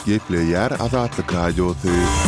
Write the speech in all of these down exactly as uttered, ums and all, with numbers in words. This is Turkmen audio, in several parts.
Gepleyer Azatlyk Radiosu.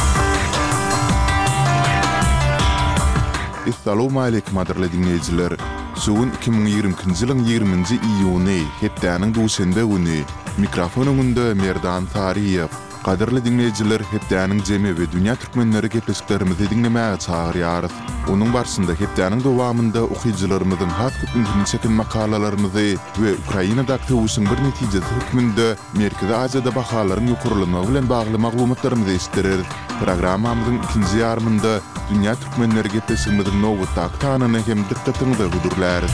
Assalamu alaykum adyrly dinleyijiler. Sugun iki bin ýigrimkinji ýylyň ýigriminji iýuny, hepdäniň duşanbe güni. Mikrofon öňünde Merdan Tariýew. Qadirli dinleyijiler, hepdäniň jemi we dünýä türkmenleri gepleşiklerimizi dinlemäge çagyrýarys. Onuň barşynda hepdäniň dowamynda okuwçylarymyzyň hat köpüntini çekin makalalarymyzy we Ukrainadaky usyň bir netijesi hükmünde Merkezi Aziýada bahalaryň ýokurlygyna bilen bagly maglumatlarymyzy eşitdirer. Programmamyzyň ikinji ýarmynda dünýä türkmenleri gepleşigimiziň nowatda aktanyny hem dikkatiniňizde gudurlar.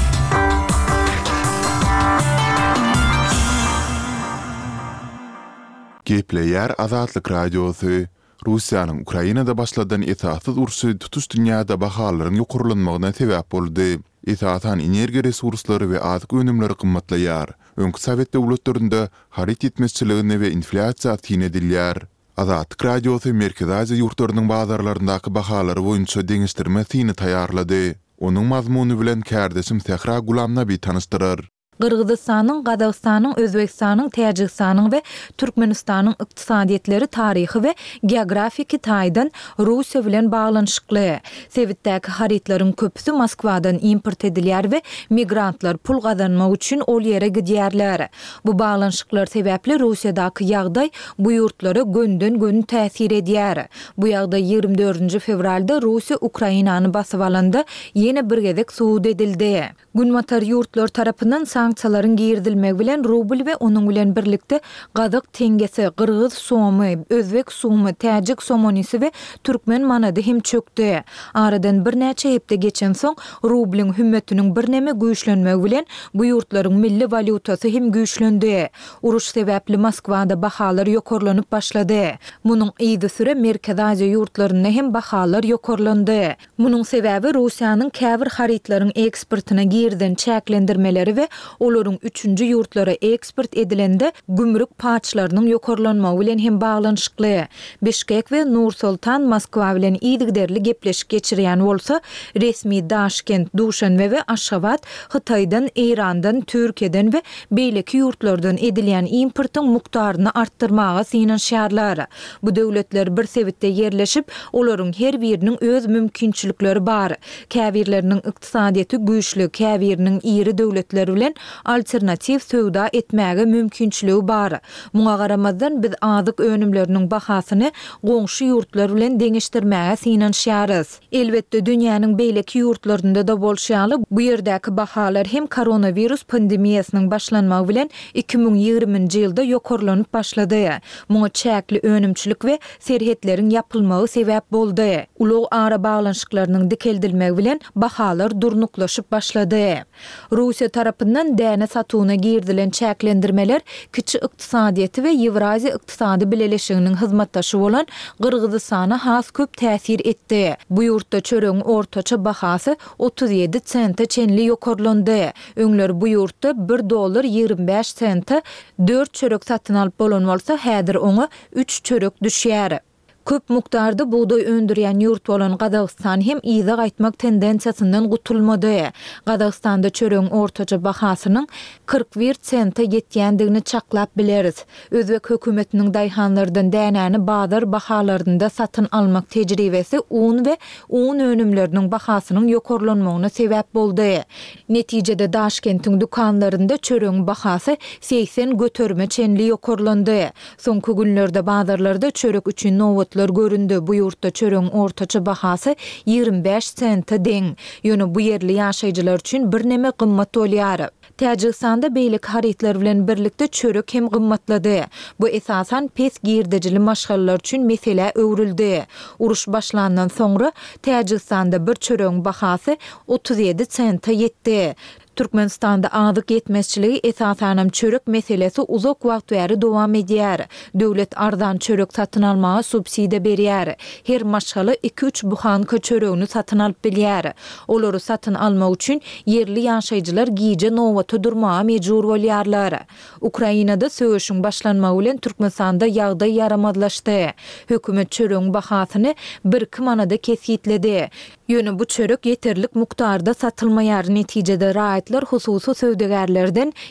Gepleyer Azatlyk Radiosu. Russiýanyň Ukrainada başladan esasyz urusy tutuş dünýäde bahalaryň ýokurlanmagyna sebäp boldy. Esasany energiýa resurslary we azyk önümleri gymmatlaýar. Öňkü Sowet döwletlerinde harit etmezçiligine we inflasiýa täyin edilýär. Azatlyk Radiosu Merkezi Aziýa ýurtlarynyň bazarlaryndaky bahalary boýunça deňişdirme täyini taýýarlady. Onuň mazmuny bilen kärdeşim Sehra Gulamnaby tanışdyrar. Qırgızstanyň, Gazagstanyň, Özbekistanyň, Täjikstanyň we Türkmenistanyň ykdysadyetleri taryhy we geografiki taýdan Russiýa bilen baglanyşykly. Sewitdäki haritlaryň köpüsi Moskwadan import edilýär we migrantlar pul gazanmak üçin ol ýere gidýärler. Bu baglanyşyklar sebäpli Russiýadaky ýagdaý bu ýurtlara gönden gön täsir edýär. Bu ýagdaý ýygrimi dördünji fevralda Russiýa Ukrainany basyp alanda ýene bir gezek suud edildi. Günmatar ýurtlar tarapyndan sanksiýalaryň girdilmegi bilen rubl we onuň bilen birlikde Gazak tengesi, Qırgız somy, Özbek somy, Täjik somonysy we türkmen manady hem çökdi. Aradan bir näçe hepde geçen soň rubliň hümmetiniň bir näme güýçlenmegi bilen bu ýurtlaryň milli valutasy hem güýçlendi. Uruş sebäpli Moskwada bahalar ýokurlanyp başlady. Munyň ýygy süre Merkezi Aziýa ýurtlaryna hem bahalar ýokurlandy. Munyň sebäbi Russiýanyň käbir haritlaryň eksportyna girden çäklendirmeleri we olaryň üçünji ýurtlara eksport edilende gümrük paçlarynyň ýokurlanmagy bilen hem baglanyşykly. Bişkek we Nur-Sultan Moskwa bilen ýygyderli gepleşik geçirýän bolsa, resmi Daşkent, Duşanbe we Aşgabat Hytaýdan, Eýrandan, Türkiýeden we beýleki ýurtlardan edilýän importyň mukdaryny artdyrmaga synanýarlar. Bu döwletler bir sewitde ýerleşip, olaryň her biriniň öz mümkinçilikleri bar. Käbirleriň ykdysadyety güýçli, käbiriniň iri döwletleri bilen alternativ söwda etmäge mümkinçiligi bar. Muňa garamazdan biz azyk önümleriniň bahasyny goňşy ýurtlar bilen deňişdirmäge synanýarys. Elbetde dünýäniň beýleki ýurtlarynda da bolşýaly bu ýerdäki bahalar hem koronavirus pandemiýasynyň başlanmagy bilen iki bin ýigriminji ýylda ýokurlanyp başlady. Muňa çäkli önümçilik we serhetleriň ýapylmagy sebäp boldy. Ulug ara baglanyşyklarynyň dikeldilmegi bilen bahalar durnuklaşyp başlady. Russiýa tarapyndan däne satuwyna girdilen çäklendirmeler kiçi ykdysadyety we Ýewraziýa ykdysady bileleşiginiň hyzmatdaşy bolan Qırgızstana has köp täsir etdi. Bu ýurtda çöregiň ortaça bahasy otuz ýedi sente çenli ýokurlandy. Öňler bu ýurtda bir dollar ýygrimi beş sente dört çörek satyn alyp bolan bolsa, häzir oňa üç çörek düşýär. Köp mukdarda buğday öndürýän ýurt bolan Gazagstan hem ýyza gaýtmak tendensiýasyndan gutulmady. Gazagstanda çöregiň ortaça bahasynyň kırk bir sente ýetýändigini çaklap bileriz. Özbek hökümetiniň daýhanlardan dänäni bazar bahalarynda satyn almak tejribesi un we un önümleriniň bahasynyň ýokurlanmagyna sebäp boldy. Netijede Daşkentiň dukanlarynda çöregiň bahasy seksen göterme çenli ýokurlandy. Soňky günlerde bazarlarda çörek üçin nowat göründü. Bu ýurtda çöregiň ortaça bahasy ýygrimi beş sente deň. Ýöne bu ýerli ýaşaýjylar üçin bir näme gymmat bolýar. Täjikstanda beýlik haritler bilen birlikde çörek hem gymmatlady. Bu esasan pes girdejili maşgallalar üçin mesele öwrüldi. Uruş başlandan soňra Täjikstanda bir çöregiň bahasy otuz ýedi sente ýetdi. Türkmenistanda azyk yetmezçiligi esasanam çörek meselesi uzak wagt bäri dowam edýär. Döwlet arzan çörek satyn almaga subsidiýa berýär. Her maşgaly iki üç buhanka çöregini satyn alyp bilýär. Olary satyn almak üçin yerli ýaşaýjylar giýje nowata durmaga mejbur bolýarlar. Ukrainada söwüşiň başlanmagy bilen Türkmenistanda ýagdaý yaramazlaşdy. Hökümet çöregiň bahasyny bir iki manada kesýitledi. Ýöne bu çörek ýeterlik mukdarda satylmaýar. Netijede raýatlar hususy söwdegärlerden